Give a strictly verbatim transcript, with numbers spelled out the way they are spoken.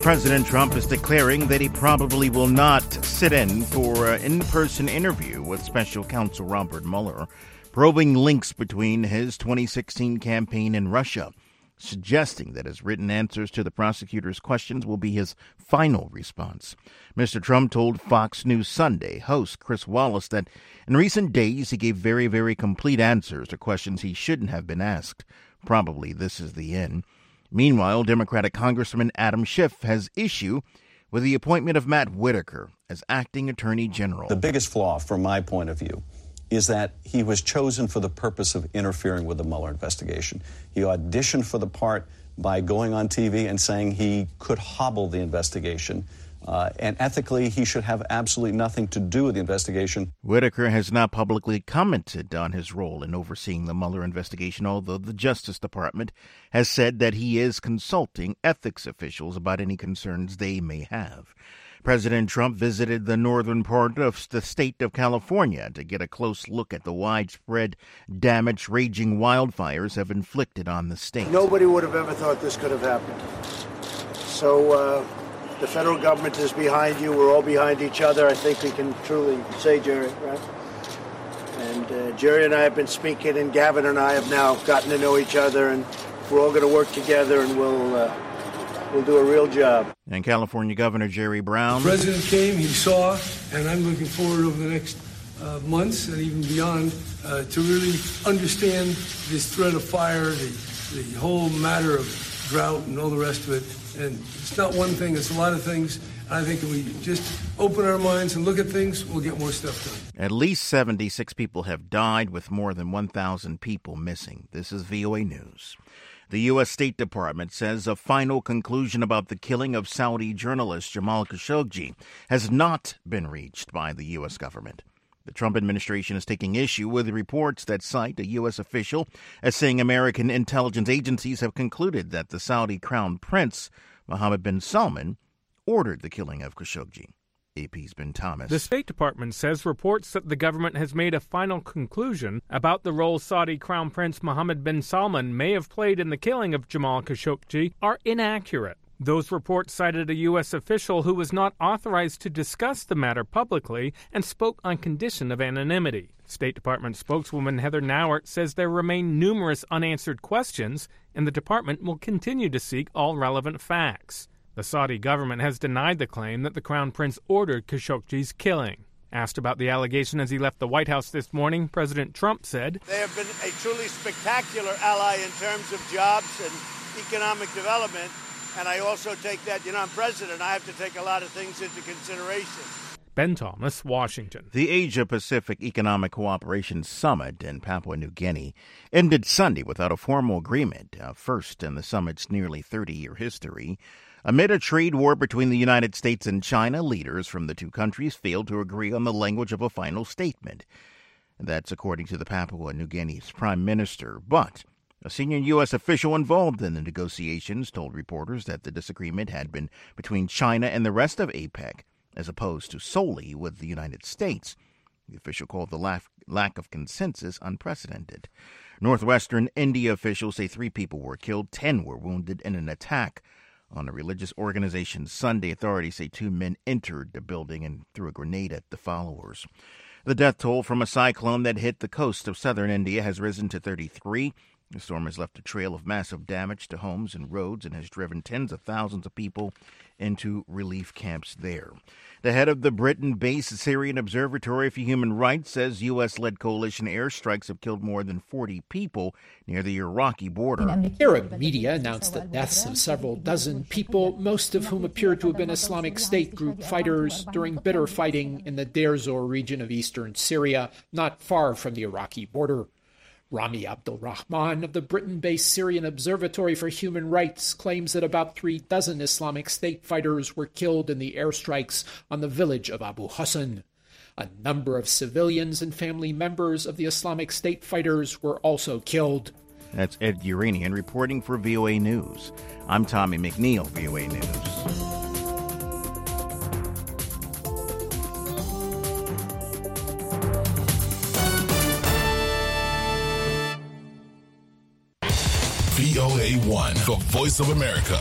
President Trump is declaring that he probably will not sit in for an in-person interview with special counsel Robert Mueller, probing links between his twenty sixteen campaign and Russia, suggesting that his written answers to the prosecutor's questions will be his final response. Mister Trump told Fox News Sunday host Chris Wallace that in recent days he gave very, very complete answers to questions he shouldn't have been asked. Probably this is the end. Meanwhile, Democratic Congressman Adam Schiff has issue with the appointment of Matt Whitaker as acting attorney general. The biggest flaw, from my point of view, is that he was chosen for the purpose of interfering with the Mueller investigation. He auditioned for the part by going on T V and saying he could hobble the investigation. Uh, and ethically, he should have absolutely nothing to do with the investigation. Whitaker has not publicly commented on his role in overseeing the Mueller investigation, although the Justice Department has said that he is consulting ethics officials about any concerns they may have. President Trump visited the northern part of the state of California to get a close look at the widespread damage raging wildfires have inflicted on the state. Nobody would have ever thought this could have happened. So uh, the federal government is behind you. We're all behind each other. I think we can truly say, Jerry, right? And uh, Jerry and I have been speaking, and Gavin and I have now gotten to know each other, and we're all going to work together, and we'll... Uh, We'll do a real job. And California Governor Jerry Brown. The president came, he saw, and I'm looking forward over the next uh, months and even beyond uh, to really understand this threat of fire, the, the whole matter of drought and all the rest of it. And it's not one thing, it's a lot of things. I think if we just open our minds and look at things, we'll get more stuff done. At least seventy-six people have died, with more than one thousand people missing. This is V O A News. The U S State Department says a final conclusion about the killing of Saudi journalist Jamal Khashoggi has not been reached by the U S government. The Trump administration is taking issue with reports that cite a U S official as saying American intelligence agencies have concluded that the Saudi Crown Prince, Mohammed bin Salman, ordered the killing of Khashoggi. A P's Ben Thomas. The State Department says reports that the government has made a final conclusion about the role Saudi Crown Prince Mohammed bin Salman may have played in the killing of Jamal Khashoggi are inaccurate. Those reports cited a U S official who was not authorized to discuss the matter publicly and spoke on condition of anonymity. State Department spokeswoman Heather Nauert says there remain numerous unanswered questions, and the department will continue to seek all relevant facts. The Saudi government has denied the claim that the Crown Prince ordered Khashoggi's killing. Asked about the allegation as he left the White House this morning, President Trump said, "They have been a truly spectacular ally in terms of jobs and economic development, and I also take that, you know, I'm president, I have to take a lot of things into consideration." Ben Thomas, Washington. The Asia-Pacific Economic Cooperation Summit in Papua New Guinea ended Sunday without a formal agreement, uh, first in the summit's nearly thirty-year history. Amid a trade war between the United States and China, leaders from the two countries failed to agree on the language of a final statement. That's according to the Papua New Guinea's prime minister. But a senior U S official involved in the negotiations told reporters that the disagreement had been between China and the rest of APEC, as opposed to solely with the United States. The official called the lack, lack of consensus unprecedented. Northwestern India officials say three people were killed, ten were wounded in an attack on a religious organization Sunday. Authorities say two men entered the building and threw a grenade at the followers. The death toll from a cyclone that hit the coast of southern India has risen to thirty-three. The storm has left a trail of massive damage to homes and roads and has driven tens of thousands of people into relief camps there. The head of the Britain-based Syrian Observatory for Human Rights says U S-led coalition airstrikes have killed more than forty people near the Iraqi border. Arab media announced the deaths of several dozen people, most of whom appear to have been Islamic State group fighters during bitter fighting in the Deir Zor region of eastern Syria, not far from the Iraqi border. Rami Abdulrahman of the Britain-based Syrian Observatory for Human Rights claims that about three dozen Islamic State fighters were killed in the airstrikes on the village of Abu Hassan. A number of civilians and family members of the Islamic State fighters were also killed. That's Ed Uranian reporting for V O A News. I'm Tommy McNeil, V O A News. V O A one, the voice of America.